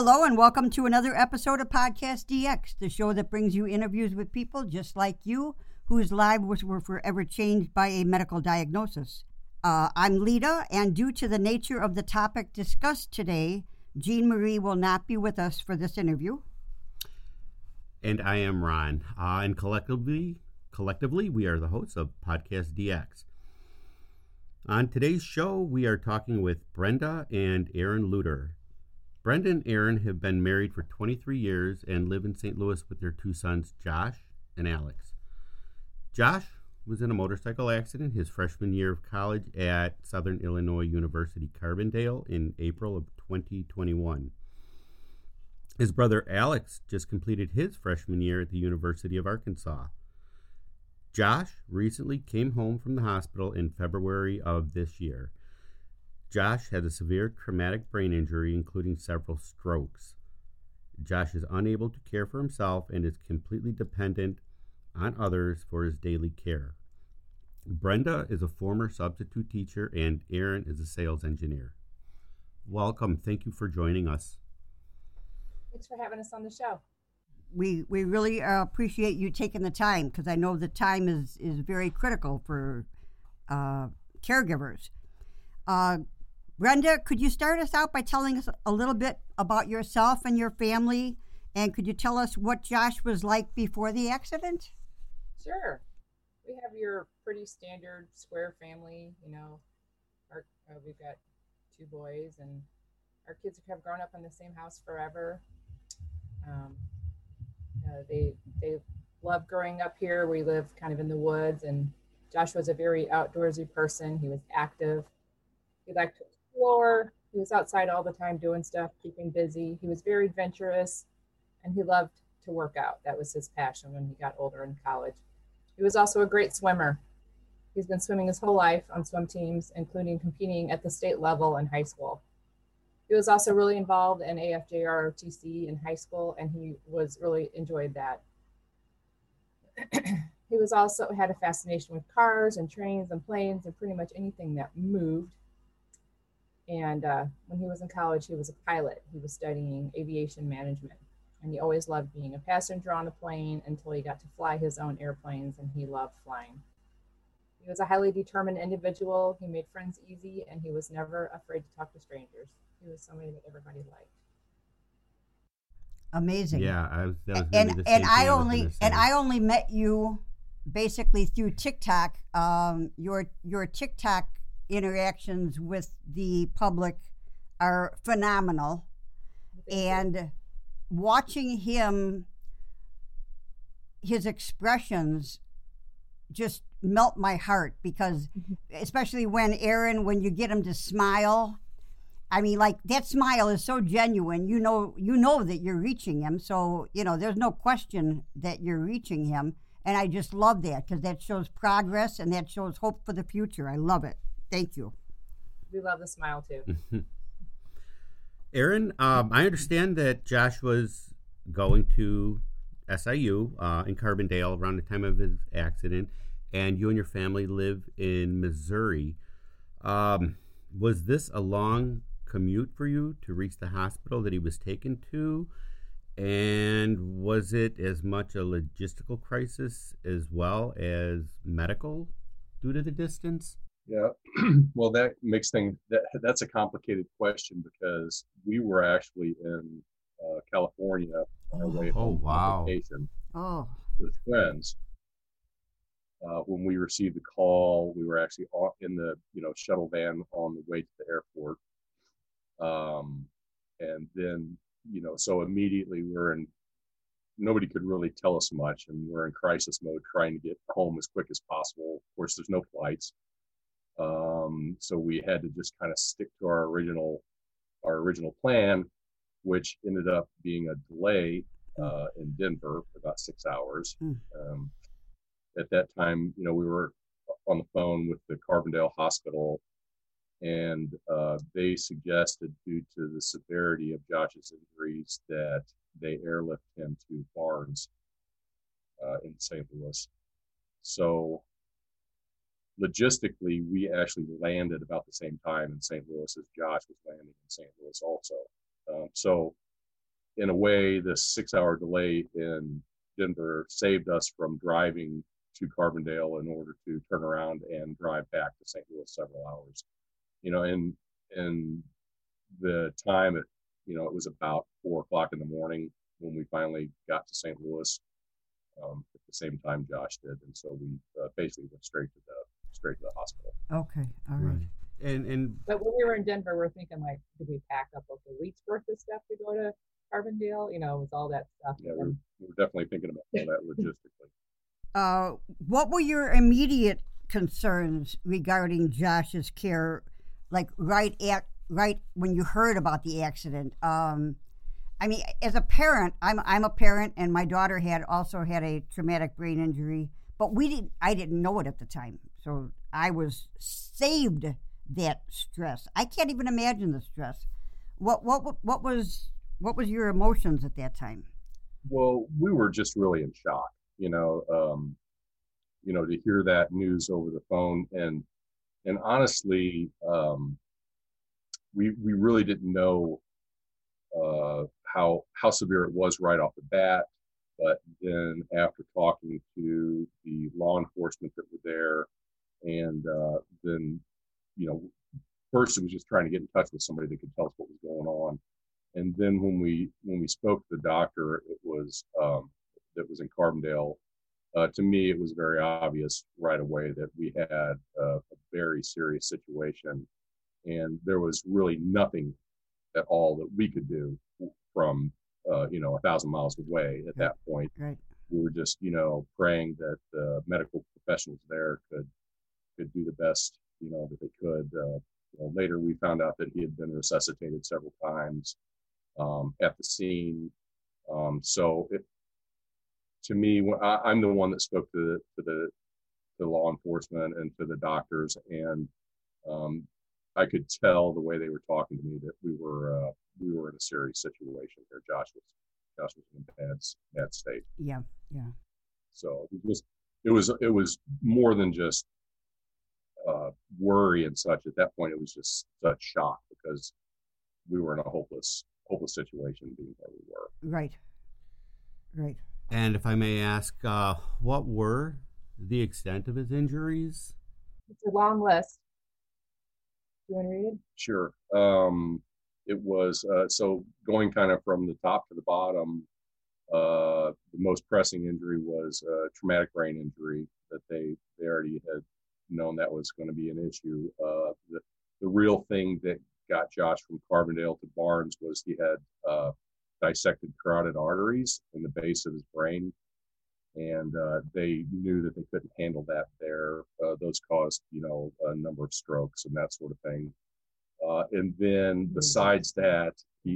Hello and welcome to another episode of Podcast DX, the show that brings you interviews with people just like you whose lives were forever changed by a medical diagnosis. I'm Lita, and due to the nature of the topic discussed today, Jean Marie will not be with us for this interview. And I am Ron, and collectively, we are the hosts of Podcast DX. On today's show, we are talking with Brenda and Aaron Luter. Brenda and Aaron have been married for 23 years and live in St. Louis with their two sons, Josh and Alex. Josh was in a motorcycle accident his freshman year of college at Southern Illinois University Carbondale in April of 2021. His brother Alex just completed his freshman year at the University of Arkansas. Josh recently came home from the hospital in February of this year. Josh had a severe traumatic brain injury, including several strokes. Josh is unable to care for himself and is completely dependent on others for his daily care. Brenda is a former substitute teacher, and Aaron is a sales engineer. Welcome. Thank you for joining us. Thanks for having us on the show. We really appreciate you taking the time, because I know the time is very critical for caregivers. Brenda, could you start us out by telling us a little bit about yourself and your family, and could you tell us what Josh was like before the accident? Sure. We have your pretty standard square family. We've got two boys, and our kids have grown up in the same house forever. They love growing up here. We live kind of in the woods, and Josh was a very outdoorsy person. He was active. He liked to explore. He was outside all the time doing stuff, keeping busy. He was very adventurous, and he loved to work out. That was his passion when he got older in college. He was also a great swimmer. He's been swimming his whole life on swim teams, including competing at the state level in high school. He was also really involved in AFJ-ROTC in high school, and he was really enjoyed that. He was also had a fascination with cars and trains and planes and pretty much anything that moved. And when he was in college, he was a pilot. He was studying aviation management, and he always loved being a passenger on a plane until he got to fly his own airplanes, and he loved flying. He was a highly determined individual. He made friends easy, and he was never afraid to talk to strangers. He was somebody that everybody liked. Amazing. Yeah, I only met you basically through TikTok. Your TikTok interactions with the public are phenomenal, and watching his expressions just melt my heart, because especially when you get him to smile, I mean, like, that smile is so genuine. You know that you're reaching him, so there's no question that you're reaching him, and I just love that, because that shows progress and that shows hope for the future. I love it. Thank you. We love the smile too. Aaron, I understand that Josh was going to SIU in Carbondale around the time of his accident, and you and your family live in Missouri. Was this a long commute for you to reach the hospital that he was taken to? And was it as much a logistical crisis as well as medical due to the distance? Yeah, well, that makes things, that's a complicated question, because we were actually in California on our way home on vacation with friends. When we received the call, we were actually in the shuttle van on the way to the airport. And then, so immediately nobody could really tell us much, and we're in crisis mode trying to get home as quick as possible. Of course, there's no flights. So we had to just kind of stick to our original plan, which ended up being a delay in Denver for about 6 hours. At that time, we were on the phone with the Carbondale Hospital, and they suggested, due to the severity of Josh's injuries, that they airlift him to Barnes in St. Louis. So logistically, we actually landed about the same time in St. Louis as Josh was landing in St. Louis also. So in a way, the 6-hour delay in Denver saved us from driving to Carbondale in order to turn around and drive back to St. Louis several hours. And the time it was about 4 o'clock in the morning when we finally got to St. Louis, at the same time Josh did, and so we basically went straight to the hospital. Okay, all right. And But when we were in Denver, we're thinking like, did we pack up like a week's worth of stuff to go to Carbondale? With all that stuff. Yeah, we were definitely thinking about all that logistically. What were your immediate concerns regarding Josh's care, like right when you heard about the accident? I mean, as a parent, I'm a parent, and my daughter also had a traumatic brain injury, but I didn't know it at the time, so I was saved that stress. I can't even imagine the stress. What was your emotions at that time? Well, we were just really in shock, to hear that news over the phone, and honestly, we really didn't know how severe it was right off the bat. But then after talking to the law enforcement that were there, and then first it was just trying to get in touch with somebody that could tell us what was going on, and then when we spoke to the doctor, it was that was in Carbondale. To me, it was very obvious right away that we had a very serious situation, and there was really nothing at all that we could do from 1,000 miles away at that point. Right. We were just praying that the medical professionals there could do the best that they could. Later we found out that he had been resuscitated several times at the scene. So to me, I'm the one that spoke to the law enforcement and to the doctors, and I could tell the way they were talking to me that we were in a serious situation here. Josh was in a bad state. Yeah. So it was more than just worry and such. At that point, it was just such shock because we were in a hopeless situation being where we were. Right. And if I may ask, what were the extent of his injuries? It's a long list. Do you want to read it? Sure. It was so going kind of from the top to the bottom. The most pressing injury was a traumatic brain injury that they already had known that was going to be an issue. The real thing that got Josh from Carbondale to Barnes was he had dissected carotid arteries in the base of his brain, and they knew that they couldn't handle that there. Those caused a number of strokes and that sort of thing. And then besides that he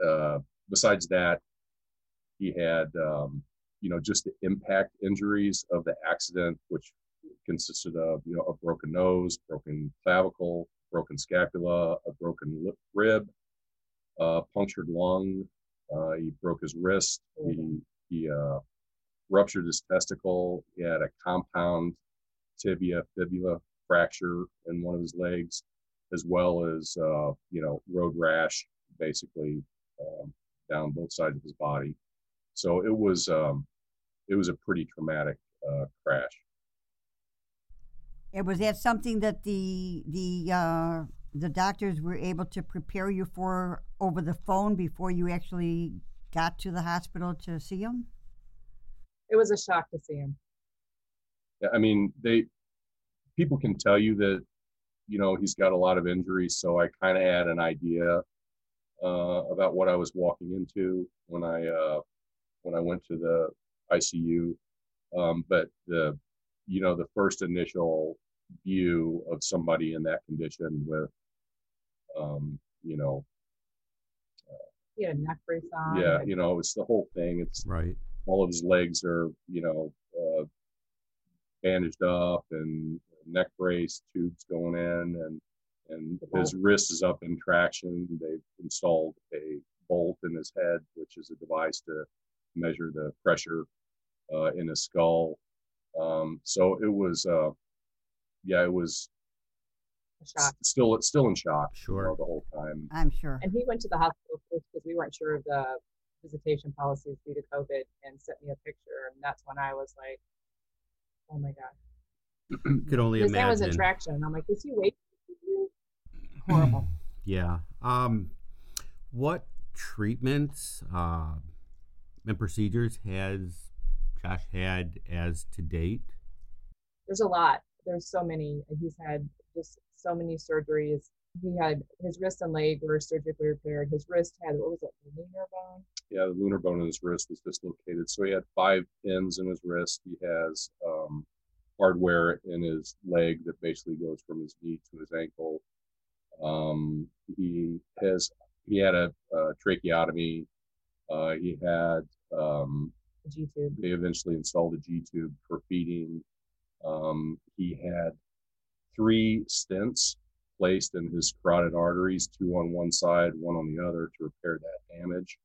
had just the impact injuries of the accident, which consisted of a broken nose, broken clavicle, broken scapula, a broken rib, punctured lung. He broke his wrist. He ruptured his testicle. He had a compound tibia-fibula fracture in one of his legs, as well as road rash, basically down both sides of his body. So it was a pretty traumatic crash. And was that something that the doctors were able to prepare you for over the phone before you actually got to the hospital to see him? It was a shock to see him. Yeah, I mean, people can tell you that he's got a lot of injuries, so I kind of had an idea about what I was walking into when I went to the ICU. But the first initial view of somebody in that condition with he had a neck brace on. Yeah, it's the whole thing. It's right. All of his legs are bandaged up and neck brace, tubes going in, and his wrist is up in traction. They've installed a bolt in his head, which is a device to measure the pressure in his skull. So it was, it was a shock. Still in shock. Sure. The whole time. I'm sure. And he went to the hospital first because we weren't sure of the visitation policies due to COVID and sent me a picture. And that's when I was like, oh my God. Could only His name was imagine. Attraction. I'm like, is he waiting for you? Horrible. Yeah. What treatments and procedures has Josh had as to date? There's a lot. There's so many. He's had just so many surgeries. He had his wrist and leg were surgically repaired. His wrist had, what was it, the lunar bone? Yeah, the lunar bone in his wrist was dislocated. So he had 5 pins in his wrist. He has hardware in his leg that basically goes from his knee to his ankle. He had a tracheotomy. He had G-tube. They eventually installed a G-tube for feeding. He had 3 stents placed in his carotid arteries, 2 on one side, 1 on the other, to repair that damage.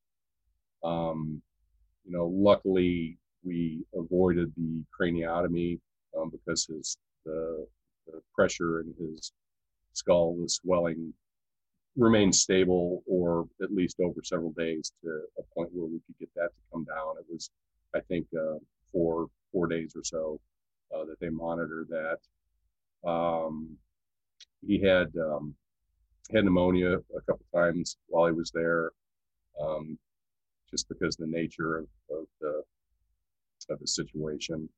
Luckily we avoided the craniotomy because the pressure in his skull, the swelling, remained stable, or at least over several days, to a point where we could get that to come down. It was, I think, 4 days or so that they monitored that. He had pneumonia a couple times while he was there, just because of the nature of the situation.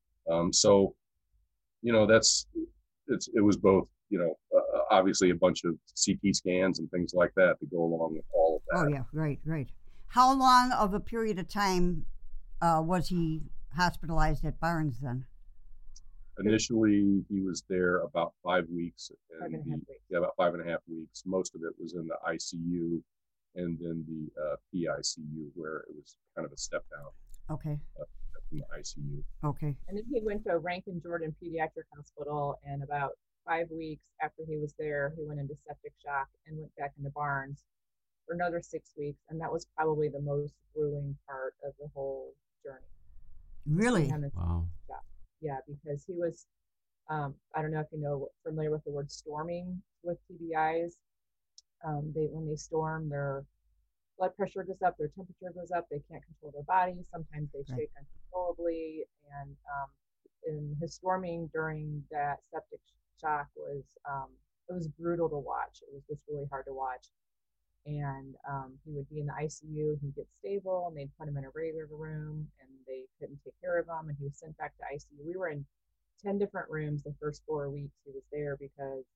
It was both, obviously a bunch of CT scans and things like that to go along with all of that. Oh yeah, right. How long of a period of time was he hospitalized at Barnes then? Initially, he was there about 5 weeks, Five and a half weeks. about 5.5 weeks. Most of it was in the ICU, and then the PICU, where it was kind of a step down. Okay. From the ICU. Okay. And then he went to Rankin Jordan Pediatric Hospital, and about 5 weeks after he was there, he went into septic shock and went back into Barnes for another 6 weeks, and that was probably the most grueling part of the whole journey. Really? Wow. Yeah, because he was, I don't know if familiar with the word storming with TBIs. When they storm, their blood pressure goes up, their temperature goes up, they can't control their bodies. Sometimes they shake uncontrollably. And in his storming during that septic shock it was brutal to watch. It was just really hard to watch. And he would be in the ICU, he'd get stable, and they'd put him in a regular room, and they couldn't take care of him, and he was sent back to ICU. We were in 10 different rooms the first 4 weeks he was there, because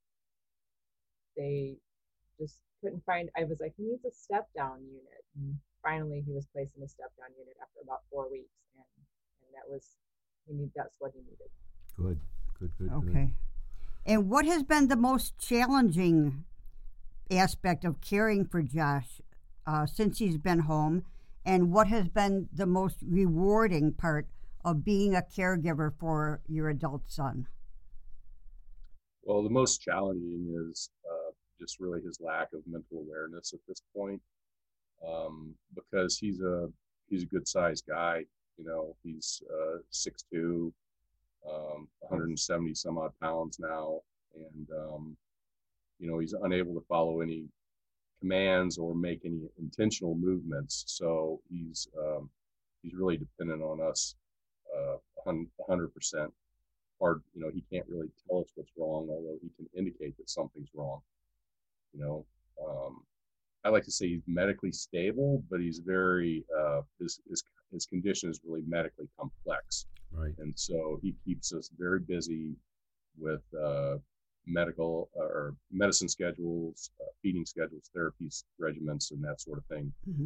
they just couldn't find. I was like, he needs a step down unit, and finally he was placed in a step down unit after about 4 weeks, and that's what he needed. Good. Okay. And what has been the most challenging aspect of caring for Josh since he's been home, and what has been the most rewarding part of being a caregiver for your adult son? Well, the most challenging is just really his lack of mental awareness at this point, because he's a good sized guy. He's 6'2", 170 some odd pounds now, and he's unable to follow any commands or make any intentional movements. So he's really dependent on us 100%. Hard, he can't really tell us what's wrong, although he can indicate that something's wrong. I like to say he's medically stable, but he's very his condition is really medically complex. Right. And so he keeps us very busy with medical or medicine schedules, feeding schedules, therapy regimens, and that sort of thing. Mm-hmm.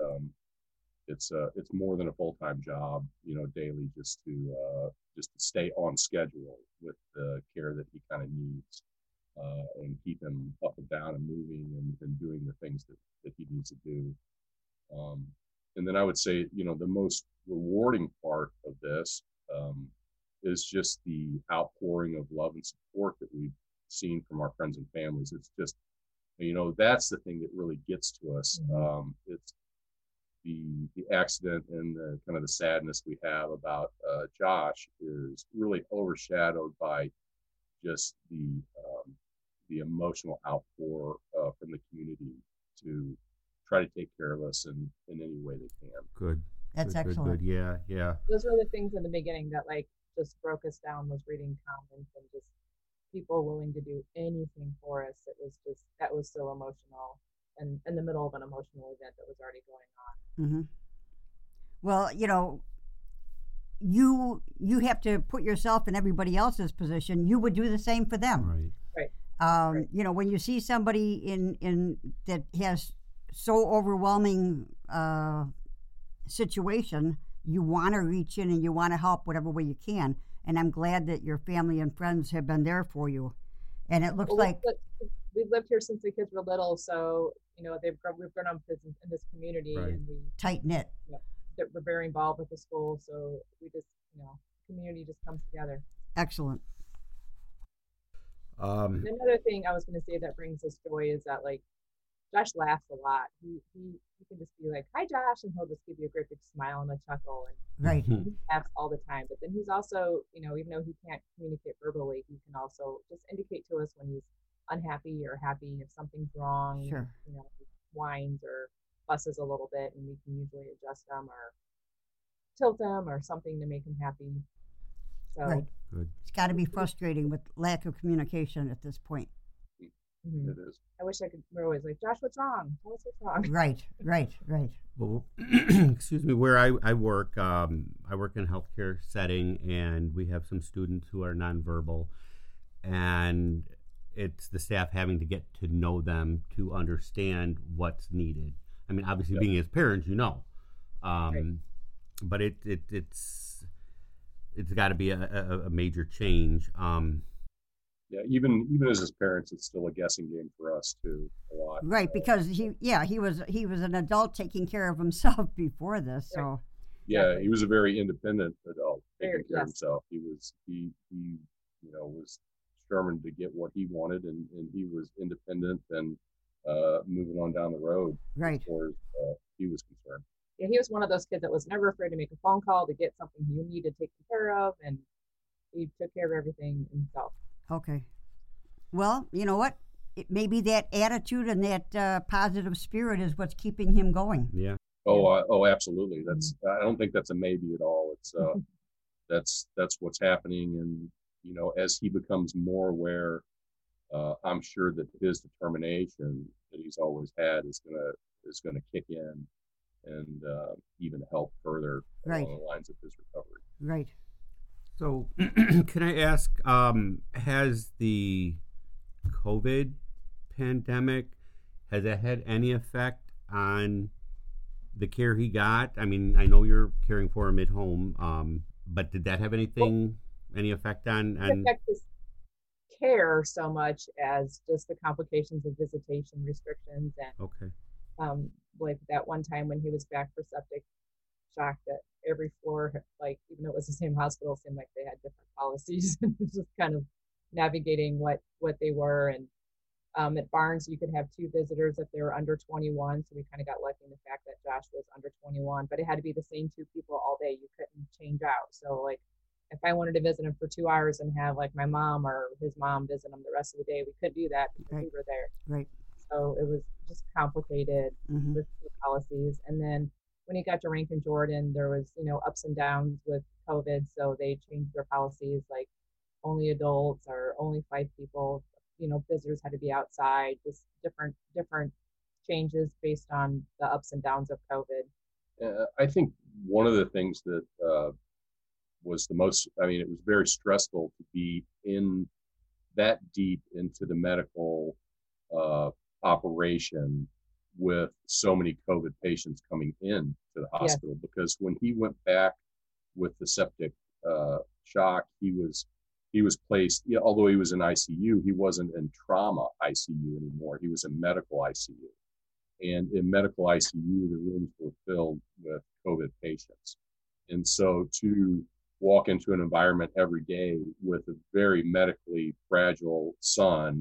It's more than a full-time job, daily, just to stay on schedule with the care that he kind of needs, and keep him up and down and moving and doing the things that he needs to do. And then I would say, the most rewarding part of this is just the outpouring of love and support that we've seen from our friends and families. It's just, that's the thing that really gets to us. Mm-hmm. It's the accident and the kind of the sadness we have about Josh is really overshadowed by just the emotional outpour from the community to try to take care of us in any way they can. Good. That's Good, excellent. Good. Yeah, yeah. Those were the things in the beginning that like just broke us down, was reading comments and just people willing to do anything for us. It was just, that was so emotional, and in the middle of an emotional event that was already going on. Mm-hmm. Well, you have to put yourself in everybody else's position. You would do the same for them. Right. Right. When you see somebody in that has so overwhelming situation, you want to reach in and you want to help whatever way you can. And I'm glad that your family and friends have been there for you. And it looks like we've lived here since the kids were little, so we've grown up in this community, Right. and we tight knit. that we're very involved with the school, so we just community just comes together. Excellent. Another thing I was going to say that brings us joy is that like Josh laughs a lot. He can just be like, "Hi, Josh," and he'll just give you a great big smile and a chuckle, and Right. he laughs all the time. But then he's also, even though he can't communicate verbally, he can also just indicate to us when he's unhappy or happy. If something's wrong, Sure. he whines or fusses a little bit, and we can usually adjust them or tilt them or something to make him happy. So Right. Good. It's got to be frustrating with lack of communication at this point. mhm. It is. I wish I could. We're always like, "Josh, what's wrong? Tell us what's wrong." Right. Well, excuse me. Where I work, I work in a healthcare setting, and we have some students who are nonverbal, and it's the staff having to get to know them to understand what's needed. I mean, obviously, Yep. being as parents, Right. but it's got to be a major change. Yeah, even as his parents, it's still a guessing game for us too. A lot. Right, because he was an adult taking care of himself before this. So Yeah, Exactly. he was a very independent adult, Very- taking care of yes. himself. He was was determined to get what he wanted, and he was independent and moving on down the road right. as far as he was concerned. Yeah, he was one of those kids that was never afraid to make a phone call to get something he needed taken care of, and he took care of everything himself. Okay. Well, you know what? Maybe that attitude and that positive spirit is what's keeping him going. Yeah. Oh, absolutely. I don't think that's a maybe at all. It's that's what's happening, and as he becomes more aware, I'm sure that his determination that he's always had is gonna kick in and even help further Right. along the lines of his recovery. Right. So, can I ask, has the COVID pandemic, has it had any effect on the care he got? I mean, I know you're caring for him at home, but did that have any effect on? It affect his care so much as just the complications of visitation restrictions, and Okay. like that one time when he was back for septic shock, that every floor, like even though it was the same hospital, seemed like they had different policies, and it was just kind of navigating what they were. And at Barnes, you could have 2 visitors if they were under 21, so we kind of got lucky in the fact that Josh was under 21, but it had to be the same 2 people all day. You couldn't change out. So like if I wanted to visit him for 2 hours and have like my mom or his mom visit him the rest of the day, we could do that because Right. we were there. Right. So it was just complicated Hmm. with the policies. And then when he got to Rankin Jordan, there was, ups and downs with COVID. So they changed their policies, like only adults or only 5 people, visitors had to be outside, just different changes based on the ups and downs of COVID. I think one of the things that was the most, it was very stressful to be in that deep into the medical operation with so many COVID patients coming in to the hospital, because when he went back with the septic shock, he was placed, although he was in ICU, he wasn't in trauma ICU anymore. He was in medical ICU. And in medical ICU, the rooms were filled with COVID patients. And so to walk into an environment every day with a very medically fragile son,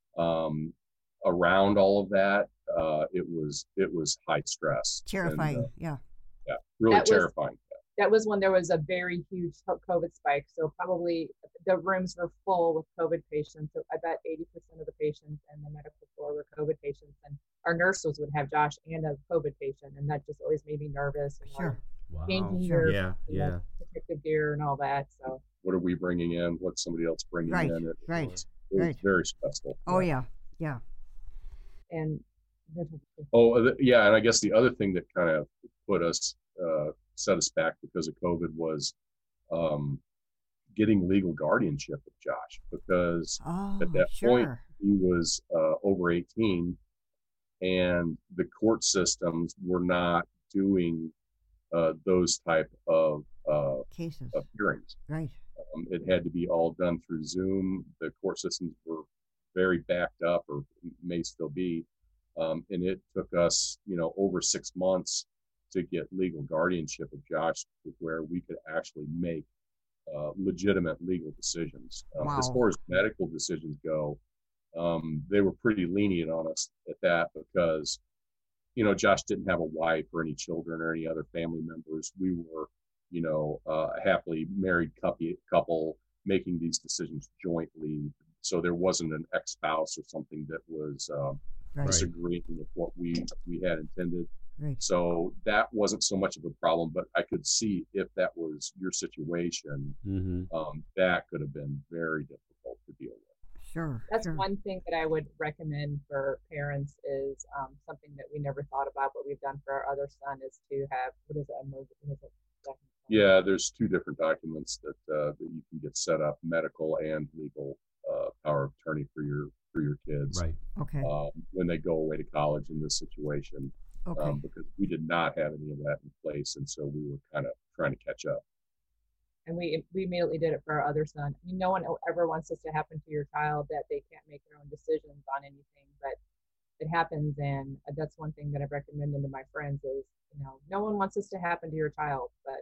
around all of that, it was high stress. Terrifying. And, Yeah. yeah, really That was- terrifying. that was when there was a very huge COVID spike. So probably the rooms were full with COVID patients. So I bet 80% of the patients and the medical floor were COVID patients. And our nurses would have Josh and a COVID patient. And that just always made me nervous. And Sure. Wow. changing Sure. your Yeah. protective gear and all that. So What are we bringing in? What's somebody else bringing Right, in? right, It was right. very stressful. Oh yeah. Yeah. and Yeah, and I guess the other thing that kind of put us, set us back because of COVID was getting legal guardianship of Josh, because Oh, at that point sure. he was over 18, and the court systems were not doing those type of Cases. hearings. Right. It had to be all done through Zoom. The court systems were very backed up, or may still be. And it took us, over 6 months to get legal guardianship of Josh, to where we could actually make legitimate legal decisions. Wow. As far as medical decisions go, they were pretty lenient on us at that, because, Josh didn't have a wife or any children or any other family members. We were, a happily married couple making these decisions jointly. So there wasn't an ex-spouse or something that was Right. disagreeing with what we had intended. Right. So that wasn't so much of a problem, but I could see if that was your situation, that could have been very difficult to deal with. Sure. that's sure. one thing that I would recommend for parents is something that we never thought about, but we've done for our other son, is to have, what is it? Yeah, there's 2 different documents that you can get set up: medical and legal power of attorney for your kids. Right. Okay. When they go away to college in this situation, Okay. because we did not have any of that in place, and so we were kind of trying to catch up. And we immediately did it for our other son. I mean, no one ever wants this to happen to your child, that they can't make their own decisions on anything, but it happens. And that's one thing that I've recommended to my friends is, no one wants this to happen to your child, but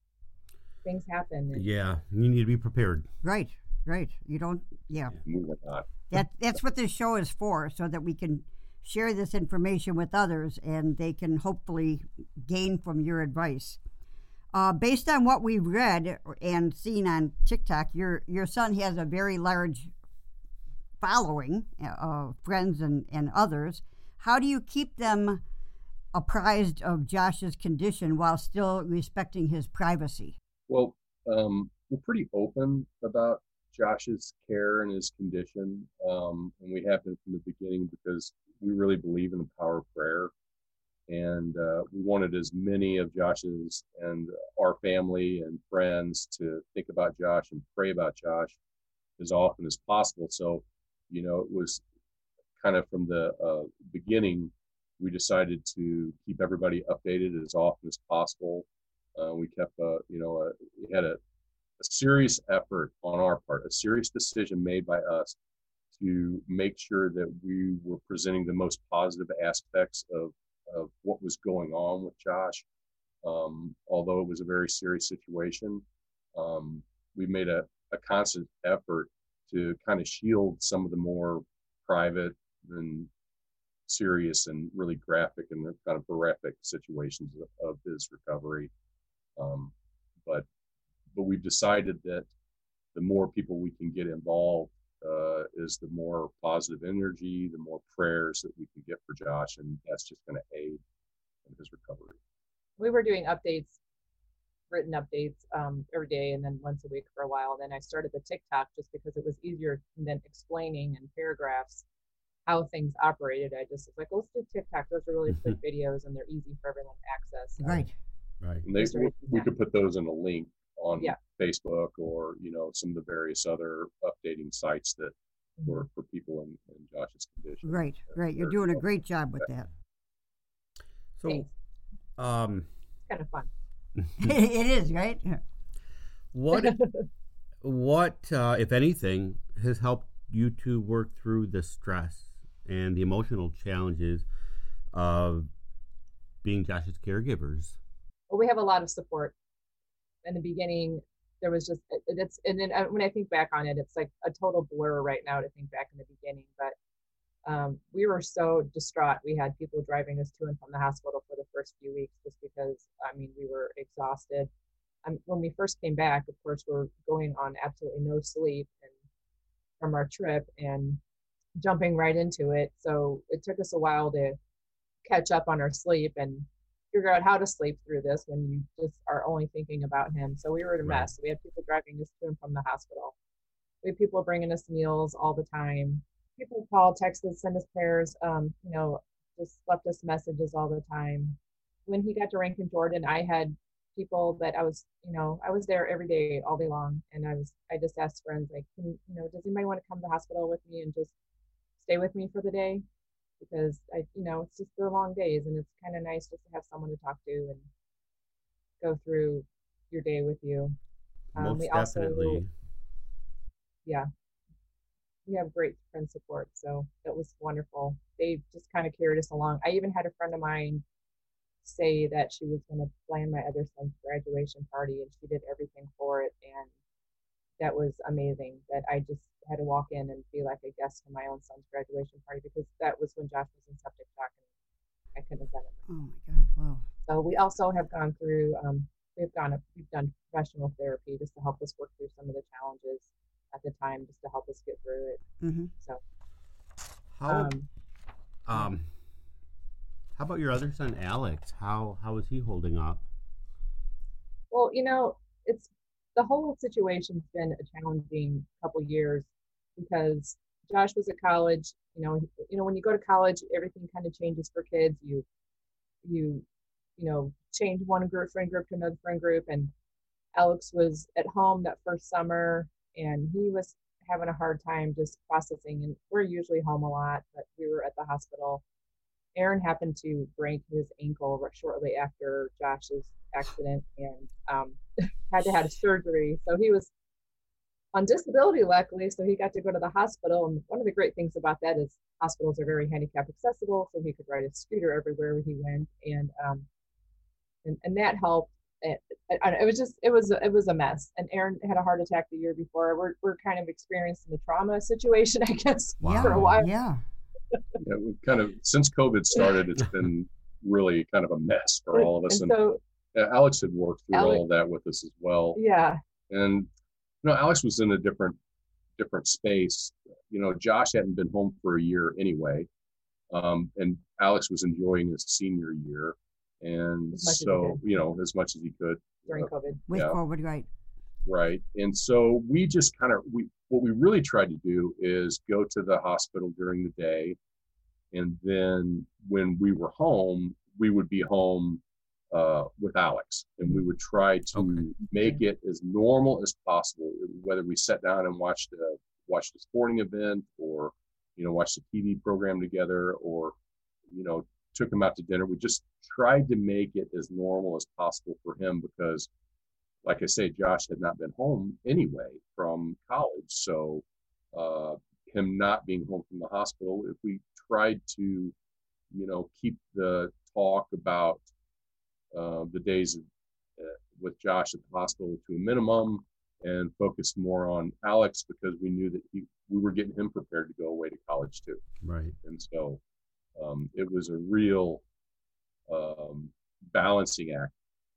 things happen. And Yeah, you need to be prepared. Right. Right. You don't. Yeah. We were not. That's what this show is for, so that we can share this information with others, and they can hopefully gain from your advice. Based on what we've read and seen on TikTok, your son has a very large following, friends and others. How do you keep them apprised of Josh's condition while still respecting his privacy? Well, we're pretty open about Josh's care and his condition, and we have been from the beginning, because we really believe in the power of prayer. And we wanted as many of Josh's and our family and friends to think about Josh and pray about Josh as often as possible. So, it was kind of from the beginning, we decided to keep everybody updated as often as possible. We kept, we had a serious effort on our part, a serious decision made by us to make sure that we were presenting the most positive aspects of what was going on with Josh. Although it was a very serious situation, we made a constant effort to kind of shield some of the more private and serious and really graphic and kind of horrific situations of his recovery. But we've decided that the more people we can get involved is the more positive energy, the more prayers that we can get for Josh, and that's just going to aid in his recovery. we were doing written updates every day, and then once a week for a while. Then I started the TikTok just because it was easier than explaining in paragraphs how things operated. I just was like, let's do TikTok. Those are really quick videos, and they're easy for everyone to access. So Right. And we could put those in a link on Yeah. Facebook, or some of the various other updating sites that were for people in Josh's condition. Right. Right. You're doing a great job with that. So, Thanks. It's kind of fun. It is, right? what, if anything, has helped you to work through the stress and the emotional challenges of being Josh's caregivers? Well, we have a lot of support. In the beginning, there was just and then when I think back on it, it's like a total blur right now to think back in the beginning. But we were so distraught. We had people driving us to and from the hospital for the first few weeks just because, we were exhausted. when we first came back, of course, we're going on absolutely no sleep and from our trip and jumping right into it. So it took us a while to catch up on our sleep and figure out how to sleep through this when you just are only thinking about him. So we were in a Right. mess. We had people driving us to and from the hospital. We had people bringing us meals all the time. People called, texted, send us prayers, just left us messages all the time. When he got to Rankin Jordan, I had people that I was there every day, all day long. And I just asked friends, like, does anybody want to come to the hospital with me and just stay with me for the day? Because it's just the long days and it's kind of nice just to have someone to talk to and go through your day with you. Most We definitely. we have great friend support, so that was wonderful. They just kind of carried us along. I even had a friend of mine say that she was going to plan my other son's graduation party and she did everything for it, and that was amazing. That I just had to walk in and be like a guest to my own son's graduation party, because that was when Josh was in septic shock and I couldn't have done it. Oh my God! Wow. So we also have gone through we've done professional therapy just to help us work through some of the challenges at the time, just to help us get through it. Mm-hmm. So How how about your other son, Alex? How is he holding up? well, it's the whole situation's been a challenging couple years because Josh was at college. When you go to college, everything kind of changes for kids. You change one friend group to another friend group, and Alex was at home that first summer and he was having a hard time just processing, and we're usually home a lot, but we were at the hospital. Aaron happened to break his ankle shortly after Josh's accident and had to have surgery. So he was on disability, luckily, so he got to go to the hospital. And one of the great things about that is hospitals are very handicap accessible, so he could ride his scooter everywhere he went, and that helped. It was a mess. And Aaron had a heart attack the year before. We're kind of experiencing the trauma situation, I guess, Wow. for a while. Yeah. Yeah, we've kind of, since COVID started, it's been really kind of a mess for all of us. And so Alex had worked through Alex- all of that with us as well. yeah, And Alex was in a different space. Josh hadn't been home for a year anyway, and Alex was enjoying his senior year, and As much as he so as much as he could during COVID. With Yeah. COVID, right? right. And so we just what we really tried to do is go to the hospital during the day, and then when we were home, we would be home with Alex, and we would try to Okay. make it as normal as possible. Whether we sat down and watched a sporting event, or watched a TV program together, or took him out to dinner, we just tried to make it as normal as possible for him, because, like I say, Josh had not been home anyway from college. So him not being home from the hospital, if we tried to keep the talk about the days with Josh at the hospital to a minimum and focus more on Alex, because we knew that we were getting him prepared to go away to college too. Right. And so it was a real balancing act,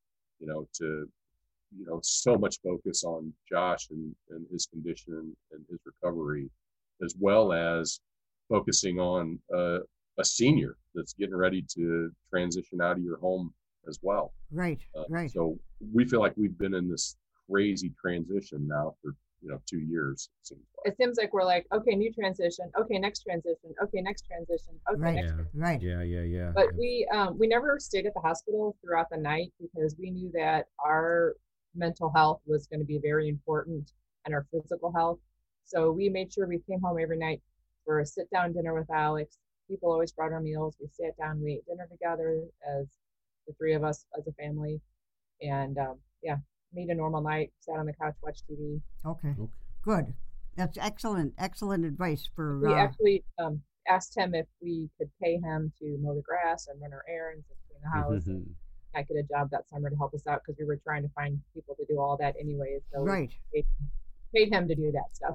to so much focus on Josh and his condition and his recovery, as well as focusing on a senior that's getting ready to transition out of your home as well. Right. Right. So we feel like we've been in this crazy transition now for 2 years. It seems like we're like, okay, new transition. Okay, next transition. Okay, next transition. Okay, Right. next. Yeah. Right. Yeah. But we never stayed at the hospital throughout the night, because we knew that our mental health was going to be very important, and our physical health. So we made sure we came home every night for a sit-down dinner with Alex. People always brought our meals. We sat down, we ate dinner together as the three of us as a family, and made a normal night. Sat on the couch, watched TV. Okay. Good. That's excellent. Excellent advice for. We actually asked him if we could pay him to mow the grass and run our errands and clean the house. And I get a job that summer to help us out, because we were trying to find people to do all that anyways. So Right. we paid him to do that stuff.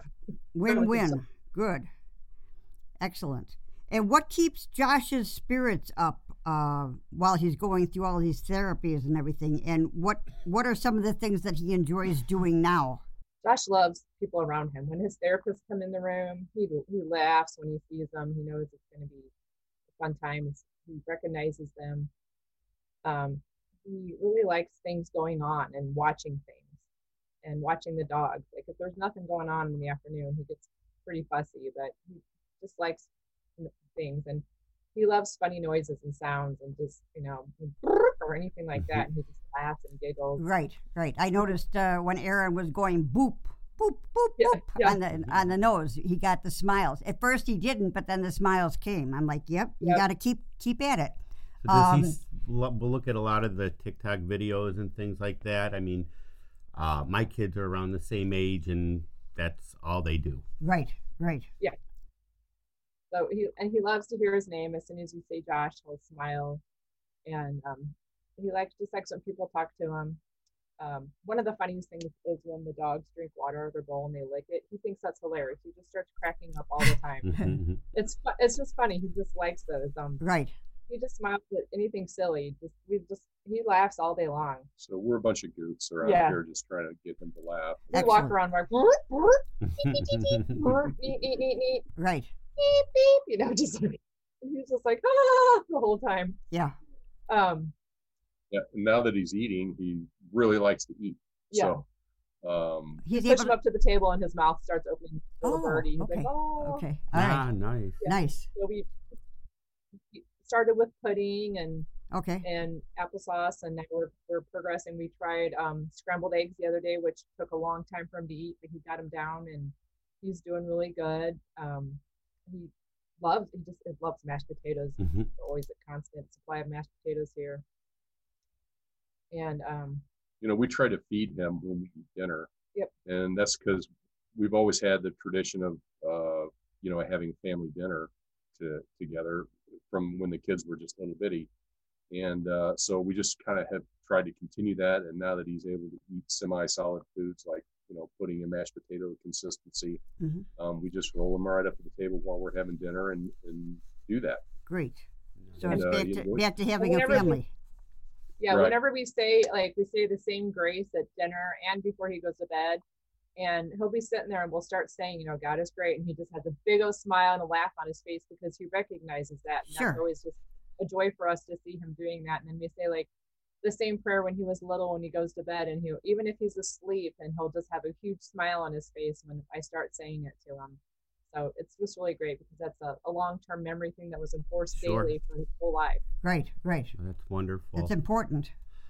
Win-win. Good. Excellent. And what keeps Josh's spirits up while he's going through all these therapies and everything. And what are some of the things that he enjoys doing now? Josh loves people around him. When his therapists come in the room, he laughs when he sees them. He knows it's going to be a fun time. He recognizes them. He really likes things going on and watching things and watching the dogs. Like if there's nothing going on in the afternoon, he gets pretty fussy, but he just likes things. And he loves funny noises and sounds and just, or anything like that. And he just laughs and giggles. Right. I noticed when Aaron was going boop, boop, boop, boop on the nose, he got the smiles. At first he didn't, but then the smiles came. I'm like, yep. You got to keep at it. So does he look at a lot of the TikTok videos and things like that? I mean, my kids are around the same age, and that's all they do. Right. Yeah. So he loves to hear his name. As soon as you say Josh, he'll smile, and he likes when people talk to him. One of the funniest things is when the dogs drink water out of their bowl and they lick it. He thinks that's hilarious. He just starts cracking up all the time. It's just funny. He just likes those. Right. He just smiles at anything silly. He laughs all day long. So we're a bunch of goofs around here just trying to get him to laugh. We walk around like neat. Right. Beep, beep, just like he's just like the whole time. Yeah. Yeah. Now that he's eating, he really likes to eat. Yeah. So he's push him up to the table and his mouth starts opening. Birdie. He's okay. Like, okay. All right. Nice. Yeah. Nice. So we started with pudding and applesauce, and now we're progressing. We tried scrambled eggs the other day, which took a long time for him to eat, but he got him down and he's doing really good. He just loves mashed potatoes. Always a constant supply of mashed potatoes here. And we try to feed him when we eat dinner. Yep. And that's because we've always had the tradition of having family dinner together from when the kids were just little bitty. And so we just kind of have tried to continue that. And now that he's able to eat semi-solid foods like pudding and mashed potato consistency, we just roll them right up to the table while we're having dinner and do that. Great. So it's back to having a family. Right. Whenever we say the same grace at dinner and before he goes to bed, and he'll be sitting there and we'll start saying, God is great. And he just has a big old smile and a laugh on his face because he recognizes that. And sure. That's always just a joy for us to see him doing that. And then we say the same prayer when he was little, when he goes to bed, and even if he's asleep, and he'll just have a huge smile on his face when I start saying it to him. So it's just really great because that's a long-term memory thing that was enforced daily for his whole life. Right. That's wonderful. That's important.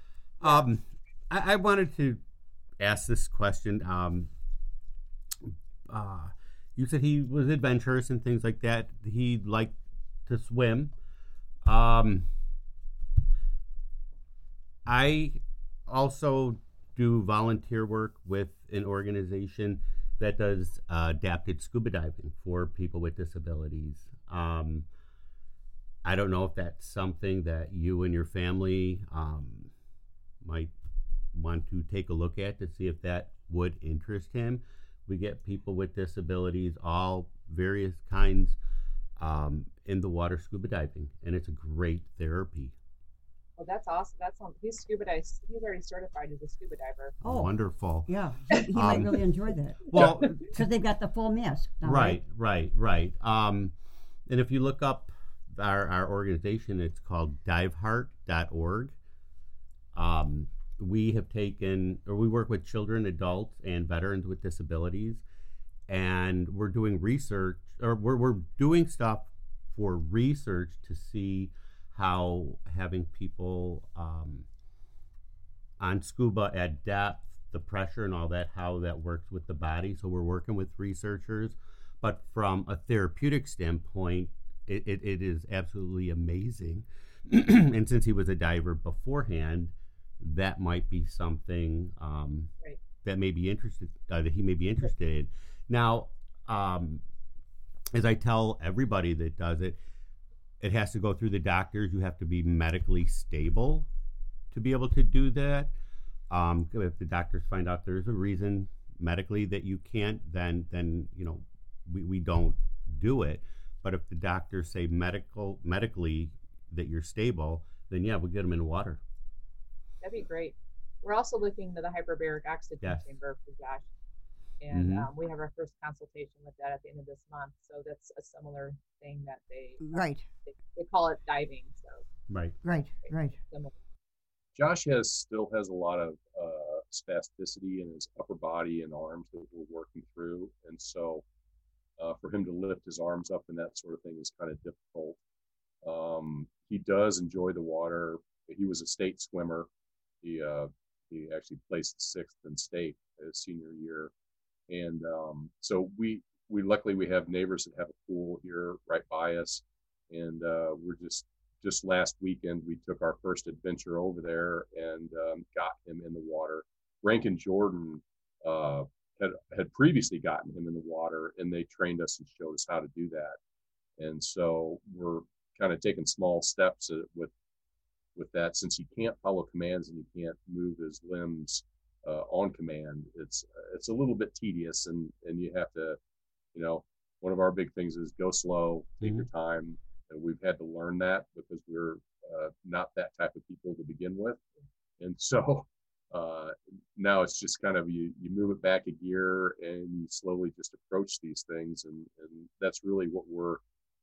I wanted to ask this question. You said he was adventurous and things like that. He liked to swim. I also do volunteer work with an organization that does adapted scuba diving for people with disabilities. I don't know if that's something that you and your family might want to take a look at to see if that would interest him. We get people with disabilities, all various kinds, in the water scuba diving, and it's a great therapy. Well, that's awesome. He's scuba dive. He's already certified as a scuba diver. Oh, wonderful. Yeah, he might really enjoy that. Well, because they've got the full mask. Right. And if you look up our organization, it's called diveheart.org. We work with children, adults, and veterans with disabilities, and we're doing research, or we're doing stuff for research to see how having people on scuba at depth, the pressure and all that, how that works with the body. So we're working with researchers, but from a therapeutic standpoint, it is absolutely amazing. And since he was a diver beforehand, that might be something right. that may be interested that he may be interested in. Now, as I tell everybody that does it, it has to go through the doctors. You have to be medically stable to be able to do that. If the doctors find out there's a reason medically that you can't, then we don't do it. But if the doctors say medically that you're stable, then yeah, we'll get them in the water. That'd be great. We're also looking to the hyperbaric oxygen Yes. chamber for Josh. And Mhm. we have our first consultation with that at the end of this month. So that's a similar thing that Right, they call it diving. So Right. right. similar. Josh still has a lot of spasticity in his upper body and arms that we're working through, and so for him to lift his arms up and that sort of thing is kind of difficult. He does enjoy the water. He was a state swimmer. He actually placed sixth in state his senior year, and so we luckily we have neighbors that have a pool here right by us, and we're just last weekend we took our first adventure over there and got him in the water. Rankin Jordan had previously gotten him in the water, and they trained us and showed us how to do that. And so we're kind of taking small steps with that, since he can't follow commands and he can't move his limbs on command. It's a little bit tedious, and you have to, one of our big things is go slow, take your time. And we've had to learn that because we're not that type of people to begin with. And so now it's just kind of you move it back a gear and you slowly just approach these things. And that's really what we're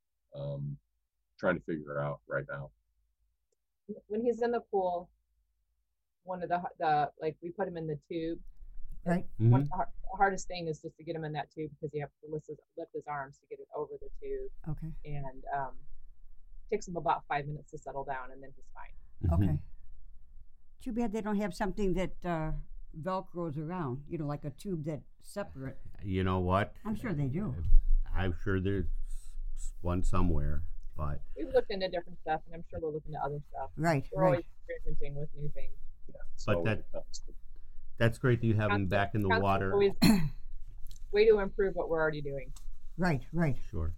trying to figure out right now. When he's in the pool, one of the like we put him in the tube. Right. One of the hardest thing is just to get him in that tube because you have to lift his arms to get it over the tube. Okay. And takes him about 5 minutes to settle down, and then he's fine. Okay. Too bad they don't have something that velcros around, like a tube that's separate. You know what? I'm sure they do. I'm sure there's one somewhere, but We've looked into different stuff, and I'm sure we'll look into other stuff. Right, We're always experimenting with new things. Yeah, But that's great that you have him back in the water. Always way to improve what we're already doing. Right. Sure.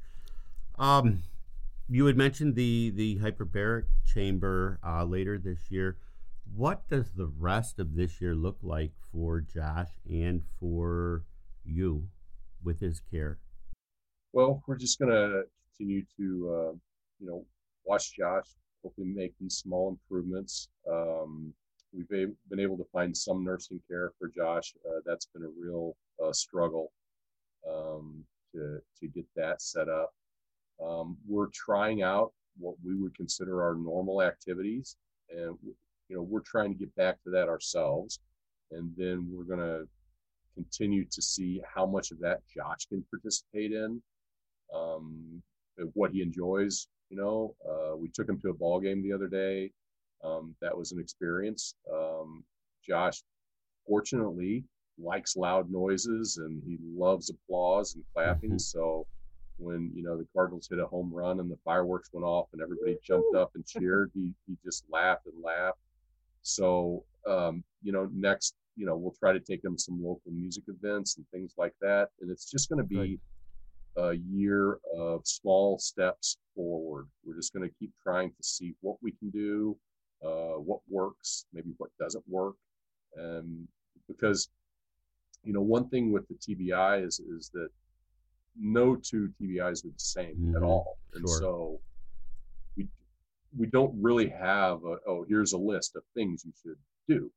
You had mentioned the hyperbaric chamber later this year. What does the rest of this year look like for Josh and for you with his care? Well, we're just going to continue to, watch Josh, hopefully make these small improvements. We've been able to find some nursing care for Josh. That's been a real struggle to get that set up. We're trying out what we would consider our normal activities, and we're trying to get back to that ourselves, and then we're going to continue to see how much of that Josh can participate in, what he enjoys. We took him to a ball game the other day. That was an experience. Josh, fortunately, likes loud noises, and he loves applause and clapping. So when the Cardinals hit a home run and the fireworks went off and everybody jumped up and cheered, he just laughed and laughed. So next we'll try to take him to some local music events and things like that, and it's just going to be a year of small steps forward. We're just going to keep trying to see what we can do, what works, maybe what doesn't work, because one thing with the TBI is that no two TBIs are the same at all. And so we don't really have here's a list of things you should do.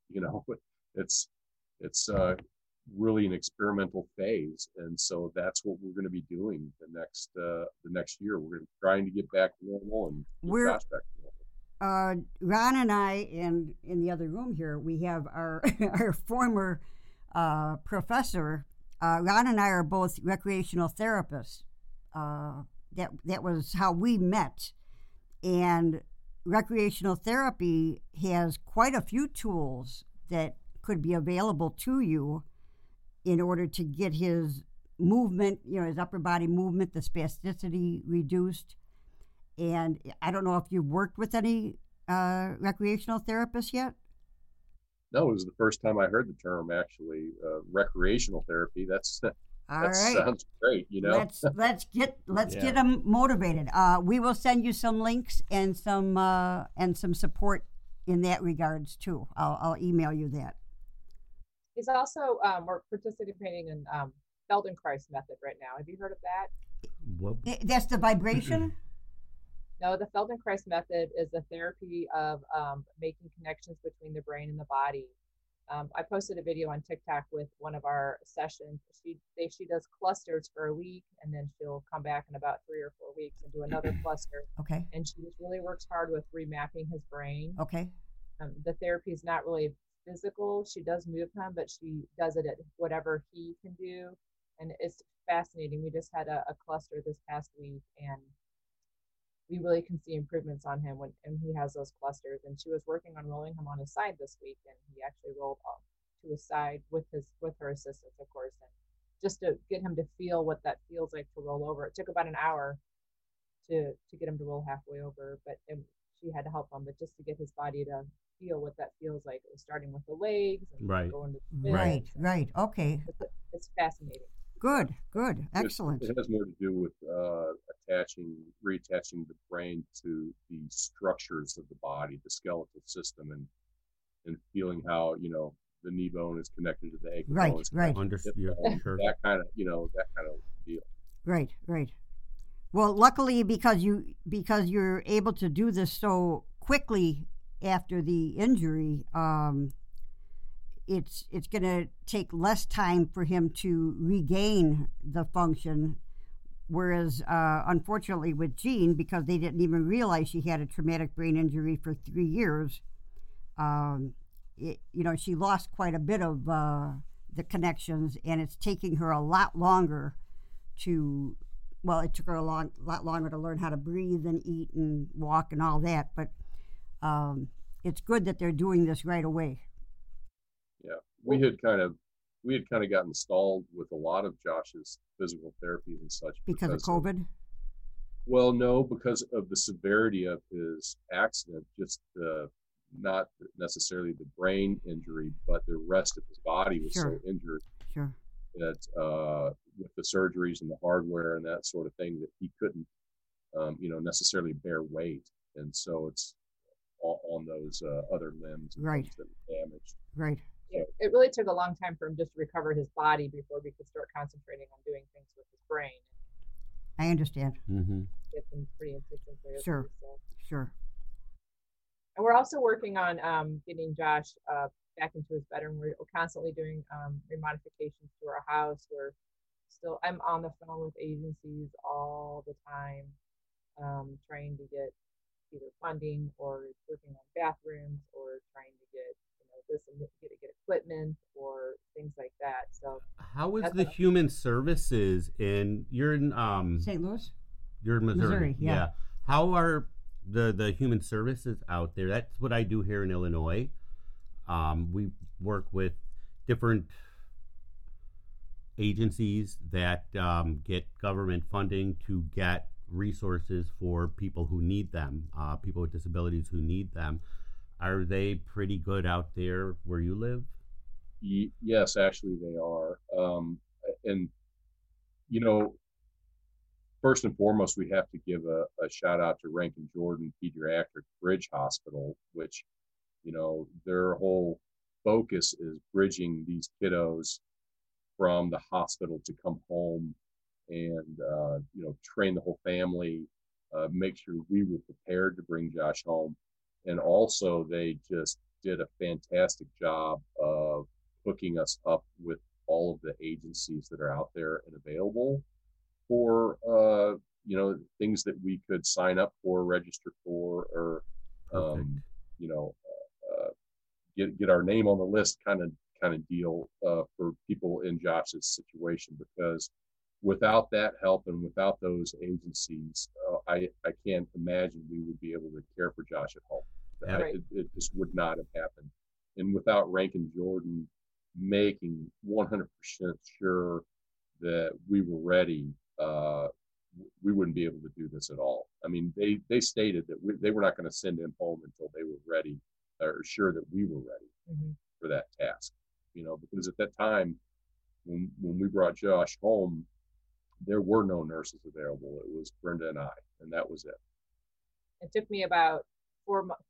It's really an experimental phase, and so that's what we're going to be doing the next year. We're trying to get back to normal and get Josh back to normal. Ron and I, and in the other room here, we have our our former professor. Ron and I are both recreational therapists. That was how we met. And recreational therapy has quite a few tools that could be available to you in order to get his movement, his upper body movement, the spasticity reduced. And I don't know if you've worked with any recreational therapists yet? No, it was the first time I heard the term, actually. Recreational therapy. That sounds great. Let's get them motivated. We will send you some links and some support in that regards too. I'll email you that. He's also we're participating in Feldenkrais method right now. Have you heard of that? What? That's the vibration. No, the Feldenkrais method is a therapy of making connections between the brain and the body. I posted a video on TikTok with one of our sessions. She does clusters for a week, and then she'll come back in about 3 or 4 weeks and do another cluster. Okay. And she just really works hard with remapping his brain. Okay. The therapy is not really physical. She does move him, but she does it at whatever he can do, and it's fascinating. We just had a cluster this past week, and we really can see improvements on him when he has those clusters. And she was working on rolling him on his side this week, and he actually rolled off to his side with her assistance, of course, and just to get him to feel what that feels like to roll over. It took about an hour to get him to roll halfway over, but she had to help him, but just to get his body to feel what that feels like. It was starting with the legs and Right. going to the Right. Right. Okay. It's fascinating. Good. Good. Excellent. It has more to do with reattaching the brain to the structures of the body, the skeletal system, and feeling how, the knee bone is connected to the ankle Right, bone. right. Sure. That kind of deal. Right. Right. Well, luckily, because you're able to do this so quickly after the injury, it's going to take less time for him to regain the function. Whereas, unfortunately, with Jean, because they didn't even realize she had a traumatic brain injury for 3 years, she lost quite a bit of the connections, and it's taking her a lot longer to. Well, it took her a lot longer to learn how to breathe and eat and walk and all that. But it's good that they're doing this right away. Yeah, we had kind of gotten stalled with a lot of Josh's physical therapies and such because of COVID. Well, no, because of the severity of his accident, just not necessarily the brain injury, but the rest of his body was so injured. Sure. That with the surgeries and the hardware and that sort of thing, that he couldn't, necessarily bear weight, and so it's all on those other limbs right. that were damaged. Right. So, it really took a long time for him just to recover his body before we could start concentrating on doing things with his brain. I understand. Mm-hmm. Get some pretty intensive therapy. Sure. Sure. And we're also working on getting Josh back into his bedroom. We're constantly doing remodifications to our house. I'm on the phone with agencies all the time, trying to get either funding or working on bathrooms or trying to get this and get equipment or things like that. So how is the human services you're in St. Louis? You're in Missouri. Yeah. How are the human services out there? That's what I do here in Illinois. We work with different agencies that get government funding to get resources for people who need them, people with disabilities who need them. Are they pretty good out there where you live? Yes, actually they are. And, first and foremost, we have to give a shout out to Rankin Jordan Pediatric Bridge Hospital, which, their whole focus is bridging these kiddos from the hospital to come home and, train the whole family, make sure we were prepared to bring Josh home. And also they just did a fantastic job of hooking us up with all of the agencies that are out there and available for, things that we could sign up for, register for, or, get our name on the list kind of deal for people in Josh's situation. Because without that help and without those agencies, I can't imagine we would be able to care for Josh at home. Right. It just would not have happened. And without Rankin Jordan making 100% sure that we were ready, we wouldn't be able to do this at all. I mean, they stated that they were not going to send him home until they were ready, or sure that we were ready for that task. Because at that time, when we brought Josh home, there were no nurses available. It was Brenda and I, and that was it. It took me about 4 months.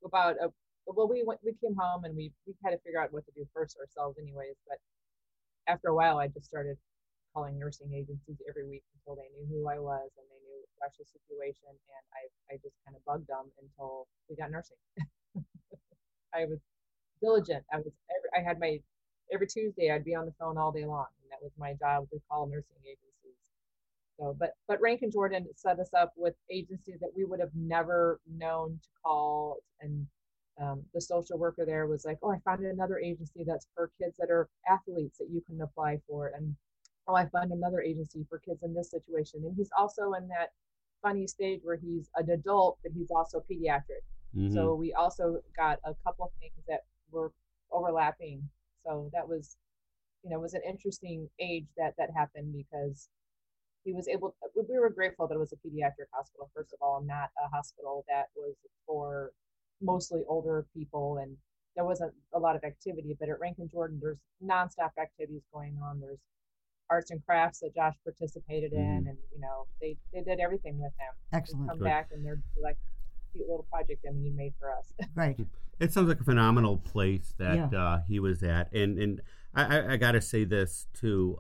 We came home and we had to figure out what to do first ourselves, anyways. But after a while, I just started calling nursing agencies every week until they knew who I was and they knew Josh's situation, and I just kind of bugged them until we got nursing. I was diligent. I had my every Tuesday I'd be on the phone all day long, and that was my job to call nursing agencies. So, but Rankin Jordan set us up with agencies that we would have never known to call, and the social worker there was like, "Oh, I found another agency that's for kids that are athletes that you can apply for," and "Oh, I found another agency for kids in this situation." And he's also in that funny stage where he's an adult, but he's also pediatric. Mm-hmm. So we also got a couple of things that were overlapping. So that was, it was an interesting age that happened, because he was able to, we were grateful that it was a pediatric hospital, first of all, and not a hospital that was for mostly older people, and there wasn't a lot of activity. But at Rankin Jordan, there's nonstop activities going on. There's arts and crafts that Josh participated in, and they did everything with him. Excellent. They come back and they're like a cute little project he made for us. Right. It sounds like a phenomenal place that he was at, and I got to say this too.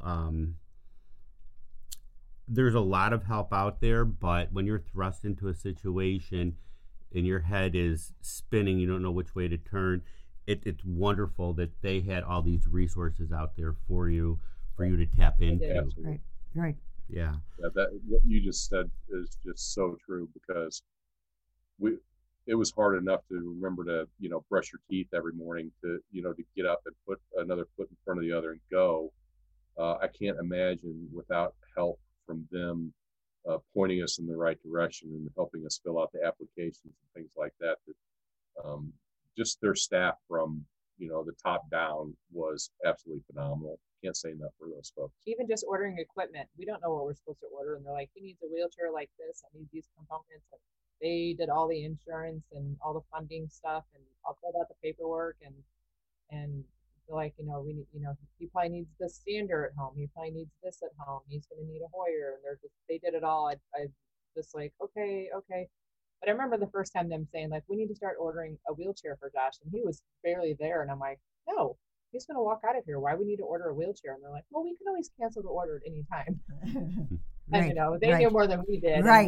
There's a lot of help out there, but when you're thrust into a situation and your head is spinning, you don't know which way to turn. It's wonderful that they had all these resources out there for you to tap into. Absolutely. Right. Yeah. That what you just said is just so true, because it was hard enough to remember to brush your teeth every morning, to to get up and put another foot in front of the other and go. I can't imagine without help from them pointing us in the right direction and helping us fill out the applications and things like that. Just their staff from the top down was absolutely phenomenal. Can't say enough for those folks. Even just ordering equipment, we don't know what we're supposed to order, and they're like, "He needs a wheelchair like this. I need these components." And they did all the insurance and all the funding stuff, and I'll fill out the paperwork, and they're like, we need, he probably needs this stander at home. He probably needs this at home. He's going to need a Hoyer, and they did it all. I just like, okay. But I remember the first time them saying, like, we need to start ordering a wheelchair for Josh, and he was barely there, and I'm like, no, he's going to walk out of here. Why we need to order a wheelchair? And they're like, well, we can always cancel the order at any time. Right, and they knew more than we did. Right.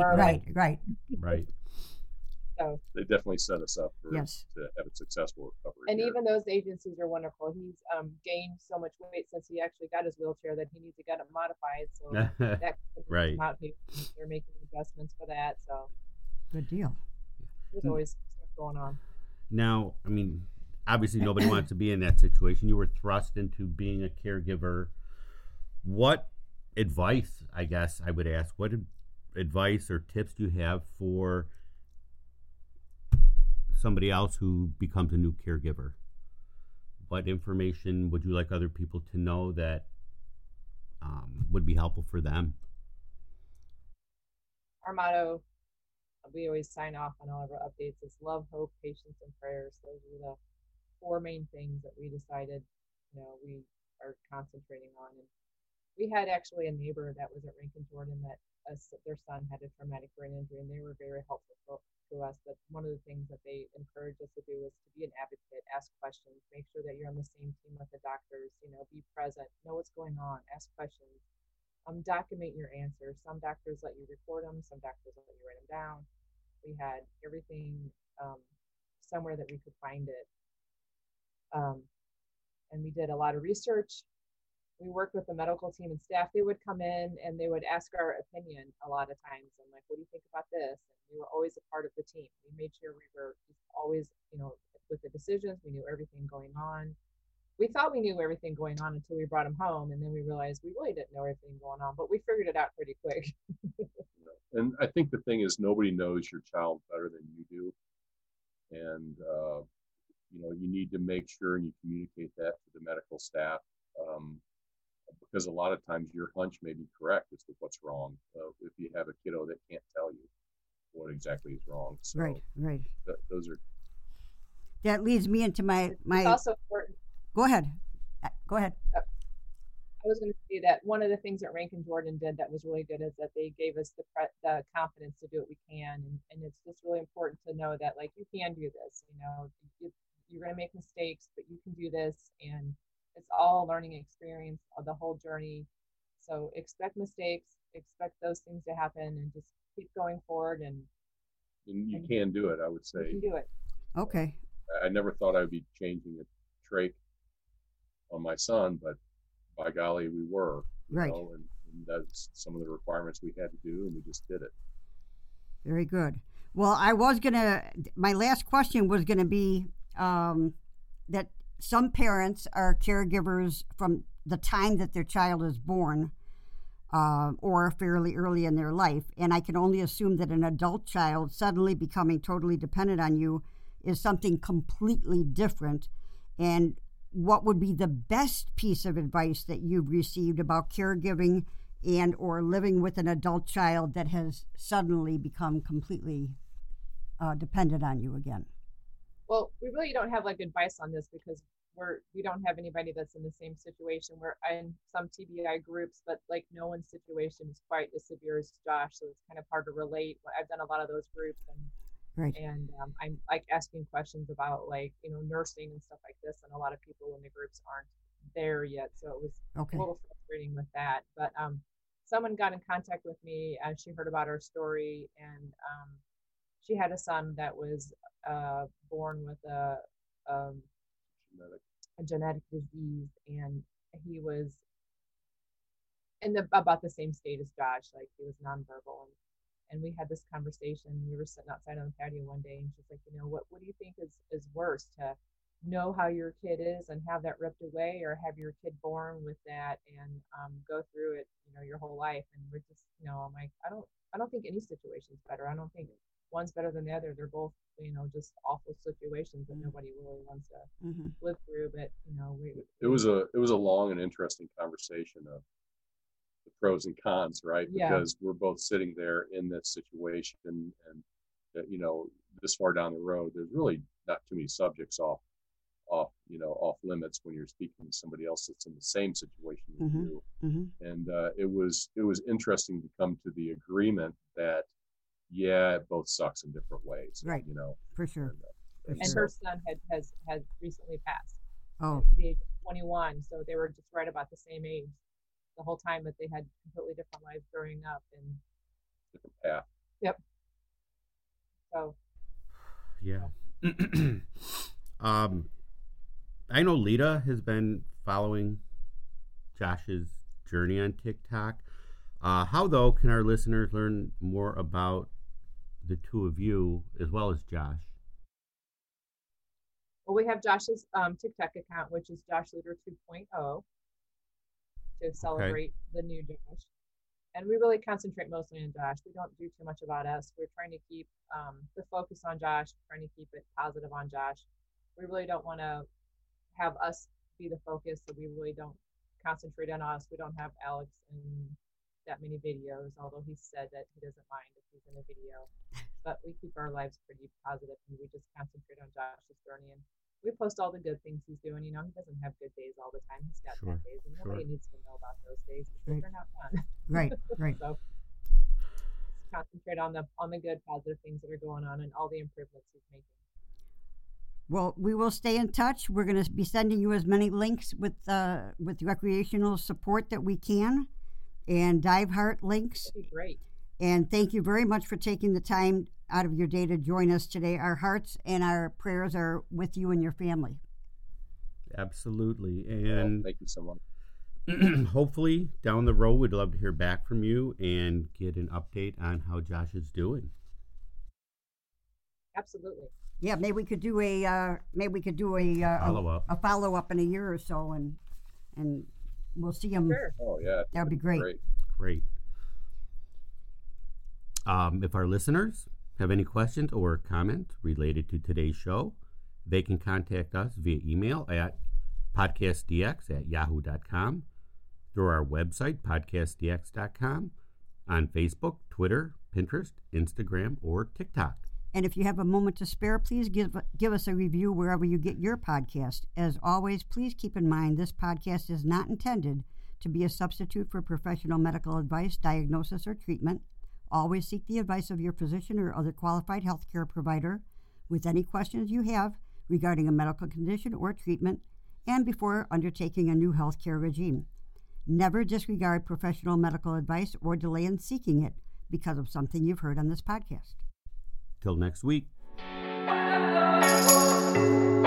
So they definitely set us up to have a successful recovery. And here. even those agencies are wonderful. He's gained so much weight since he actually got his wheelchair that he needs to get it modified. So that right. They're making adjustments for that. So good deal. There's always stuff going on. Now, I mean, obviously nobody wants to be in that situation. You were thrust into being a caregiver. What advice, I guess I would ask, what advice or tips do you have for somebody else who becomes a new caregiver? What information would you like other people to know that would be helpful for them? Our motto, we always sign off on all of our updates, is love, hope, patience, and prayers. Those are the 4 main things that we decided, we are concentrating on. And we had actually a neighbor that was at Rankin Jordan that their son had a traumatic brain injury, and they were very helpful to us. But one of the things that they encouraged us to do was to be an advocate, ask questions, make sure that you're on the same team with the doctors, be present, know what's going on, ask questions, document your answers. Some doctors let you record them, some doctors let you write them down. We had everything somewhere that we could find it. And we did a lot of research. We worked with the medical team and staff. They would come in and they would ask our opinion a lot of times. I'm like, what do you think about this? And we were always a part of the team. We made sure we were always, with the decisions, we knew everything going on. We thought we knew everything going on until we brought him home. And then we realized we really didn't know everything going on, but we figured it out pretty quick. And I think the thing is, nobody knows your child better than you do. And, you need to make sure and you communicate that to the medical staff. Because a lot of times your hunch may be correct as to what's wrong. If you have a kiddo that can't tell you what exactly is wrong. So right. Those are. That leads me into my. It's also important. Go ahead. I was going to say that one of the things that Rankin Jordan did that was really good is that they gave us the confidence to do what we can. And it's just really important to know that, like, you can do this. You're going to make mistakes, but you can do this. And it's all a learning experience of the whole journey. So expect mistakes, expect those things to happen and just keep going forward, and you can do it, I would you say. can do it. Okay. I never thought I'd be changing a trach on my son, but by golly, we were. Right. And that's some of the requirements we had to do, and we just did it. Very good. Well, my last question was going to be that some parents are caregivers from the time that their child is born or fairly early in their life. And I can only assume that an adult child suddenly becoming totally dependent on you is something completely different. And what would be the best piece of advice that you've received about caregiving and or living with an adult child that has suddenly become completely dependent on you again? Well, we really don't have like advice on this because we don't have anybody that's in the same situation. We're in some TBI groups, but like no one's situation is quite as severe as Josh, so it's kind of hard to relate. I've done a lot of those groups, and I'm like asking questions about like nursing and stuff like this, and a lot of people in the groups aren't there yet, so it was a little frustrating with that. But someone got in contact with me and she heard about our story, and she had a son that was born with a genetic disease, and he was in about the same state as Josh, like he was nonverbal, and we had this conversation. We were sitting outside on the patio one day, and she's like, what do you think is worse, to know how your kid is and have that ripped away, or have your kid born with that and go through it your whole life? And we're just I'm like, I don't think any situation is better. I don't think one's better than the other. They're both just awful situations that nobody really wants to live through. But it was a long and interesting conversation of the pros and cons, right? Yeah. Because we're both sitting there in this situation, and this far down the road, there's really not too many subjects off limits when you're speaking to somebody else that's in the same situation with you. And it was interesting to come to the agreement that it both sucks in different ways, right? For sure. And her son has recently passed. Oh, at the age of 21, so they were just right about the same age the whole time, but they had completely different lives growing up and different path. Yep. So. Yeah. I know Lita has been following Josh's journey on TikTok. How, though, can our listeners learn more about the two of you as well as Josh? Well, we have Josh's TikTok account, which is Josh Luter 2.0, to celebrate the new Josh. And we really concentrate mostly on Josh. We don't do too much about us. We're trying to keep the focus on Josh, trying to keep it positive on Josh. We really don't want to have us be the focus, so we really don't concentrate on us. We don't have Alex in that many videos, although he said that he doesn't mind if he's in a video. But we keep our lives pretty positive, and we just concentrate on Josh's journey. And we post all the good things he's doing. He doesn't have good days all the time. He's got bad days, and nobody needs to know about those days because they're not fun. Right. So concentrate on the good, positive things that are going on and all the improvements he's making. Well, we will stay in touch. We're going to be sending you as many links with recreational support that we can, and Dive Heart links. That'd be great. And thank you very much for taking the time out of your day to join us today. Our hearts and our prayers are with you and your family. Absolutely. And thank you so much. Hopefully down the road, we'd love to hear back from you and get an update on how Josh is doing. Absolutely. Yeah, maybe we could do a follow up in a year or so, and we'll see him. Sure. Oh yeah, that would be great. Great. If our listeners have any questions or comments related to today's show, they can contact us via email at podcastdx@yahoo.com, through our website, podcastdx.com, on Facebook, Twitter, Pinterest, Instagram, or TikTok. And if you have a moment to spare, please give us a review wherever you get your podcast. As always, please keep in mind this podcast is not intended to be a substitute for professional medical advice, diagnosis, or treatment. Always seek the advice of your physician or other qualified healthcare provider with any questions you have regarding a medical condition or treatment and before undertaking a new healthcare regime. Never disregard professional medical advice or delay in seeking it because of something you've heard on this podcast. Till next week.